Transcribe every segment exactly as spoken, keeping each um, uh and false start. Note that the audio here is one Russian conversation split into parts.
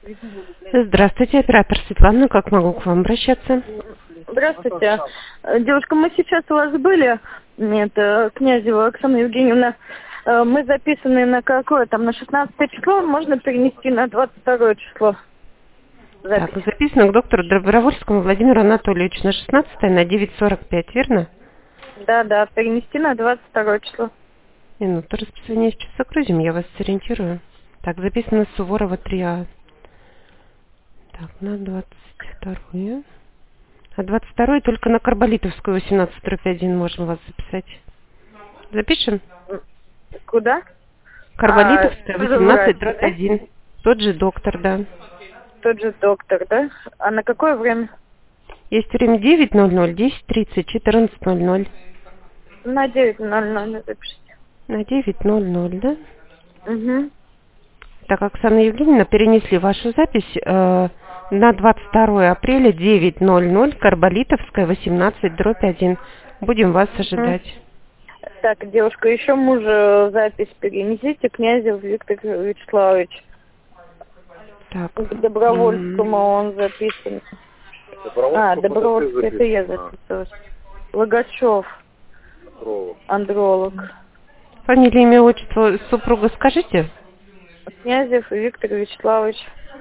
Здравствуйте, оператор Светлана. Как могу к вам обращаться? Здравствуйте. Э, Девушка, мы сейчас у вас были, это Князева Оксана Евгеньевна. Э, Мы записаны на какое там, на шестнадцатое число, можно перенести на двадцать второе число Так, запись? записано к доктору Добровольскому Владимиру Анатольевичу на шестнадцатое на девять сорок пять, верно? Да, да, перенести на двадцать второе число. Минуту, расписание сейчас загрузим, я вас сориентирую. Так, записано Суворова три А. Так, на двадцать второе. А двадцать второе только на Карболитовскую восемнадцать дробь один можно вас записать. Запишем? М, Куда? А, Карболитовская тоже врач, восемнадцать дробь да? один. Тот же доктор, да. Тот же доктор, да? А на какое время? Есть время девять ноль ноль, десять тридцать, четырнадцать ноль ноль. На девять ноль ноль запишите. На девять ноль ноль, да? Угу. Так, Оксана Евгеньевна, перенесли вашу запись э, на двадцать второе апреля девять ноль ноль, Карболитовская восемнадцать дробь один. Будем вас ожидать. Так, девушка, еще мужа запись перенесите, Князев Виктор Вячеславович. Так. К Добровольскому м, он записан. А, Добровольский, это я записывалась. Логачев, андролог. Фамилия, имя, отчество супруга скажите? Князев Виктор Вячеславович.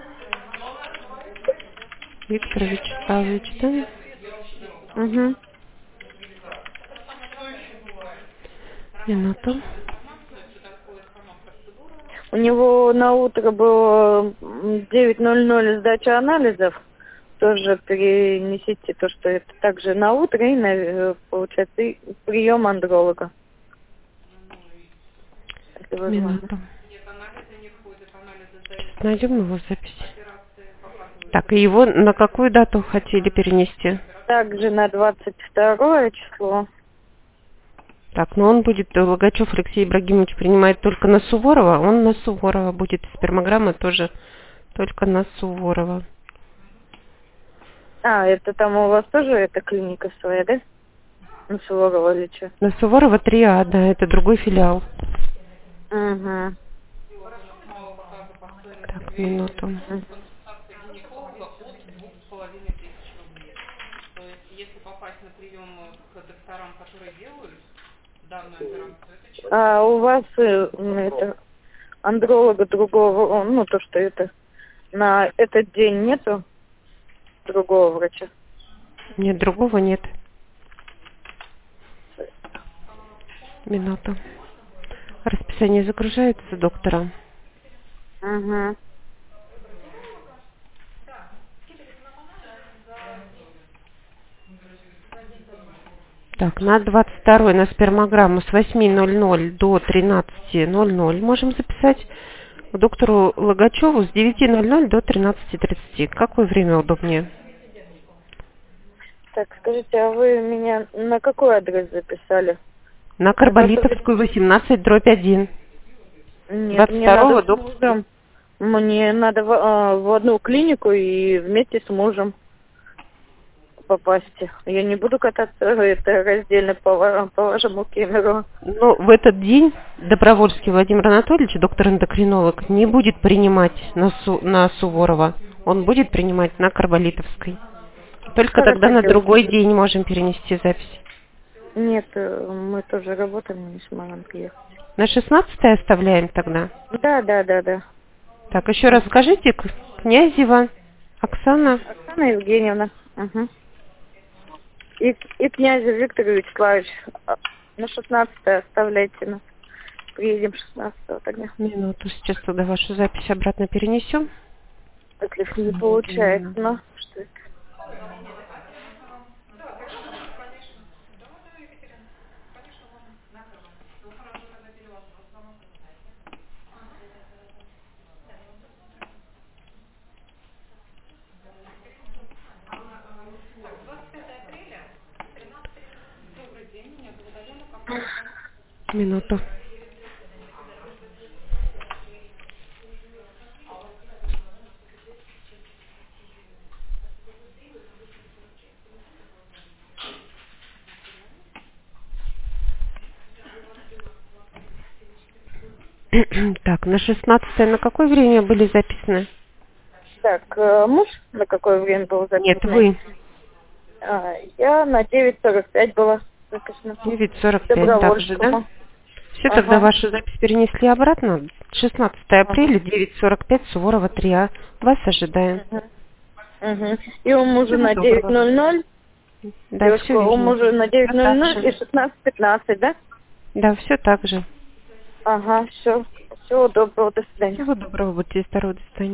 Виктор Вячеславович, да? Угу. Минуту. У него на утро было девять ноль ноль сдача анализов. Тоже перенесите то, что это также на утро и, на, получается, и прием андролога. Если возможно. Минуту. Сейчас найдем его запись. Так, и его на какую дату хотели перенести? Также на двадцать второе число. Так, но он будет, э, Логачев Алексей Ибрагимович принимает только на Суворова, он на Суворова будет, спермограмма тоже только на Суворова. А, это там у вас тоже эта клиника своя, да? На Суворова или что? На Суворова три А, да, это другой филиал. Угу. Так, минуту. А у вас э, м, это андролога другого, о, ну то, что это на этот день нету другого врача? Нет, другого нет. Минуту. Расписание загружается доктора. Угу. Так, на двадцать второе на спермограмму с восьми ноль ноль до тринадцати ноль ноль можем записать. К доктору Логачеву с девяти ноль ноль до тринадцати тридцати. Какое время удобнее? Так, скажите, а вы меня на какой адрес записали? На На который? Карболитовскую восемнадцать дробь один. Нет, двадцать мне надо второго с доктор. мужем. Мне надо в, а, в одну клинику и вместе с мужем попасть. Я не буду кататься это раздельно по, ва- по вашему Кемеру. Ну, в этот день Добровольский Владимир Анатольевич, доктор-эндокринолог, не будет принимать на, Су- на Суворова. Он будет принимать на Карболитовской. Только тогда Хорошо, на девушка. другой день можем перенести запись. Нет, э, мы тоже работаем, не сможем приехать. На шестнадцатое оставляем тогда. Да, да, да, да. Так, еще раз скажите, К- Князева Оксана. Оксана Евгеньевна. Угу. И, и князев Виктор Вячеславович. а, На шестнадцатое оставляйте нас. Приедем шестнадцатого тогда. Минуту, сейчас тогда вашу запись обратно перенесем. Если не получается, но что это? Минуту. Так, на шестнадцатое на какое время были записаны? Так, э, муж на какое время был записан? Нет, вы. А, я на девять сорок пять была записана. девять сорок пять также, да? Все, Ага. тогда вашу запись перенесли обратно. шестнадцатое апреля, девять сорок пять, Суворова три А. Вас ожидаем. Угу. Угу. И у мужа Всего на девять ноль ноль. Да, Девушка, все у верно. мужа на девять ноль ноль и шестнадцать пятнадцать, да? Да, все так же. Ага, все. Всего доброго, до свидания. Всего доброго, будьте здоровы, до свидания.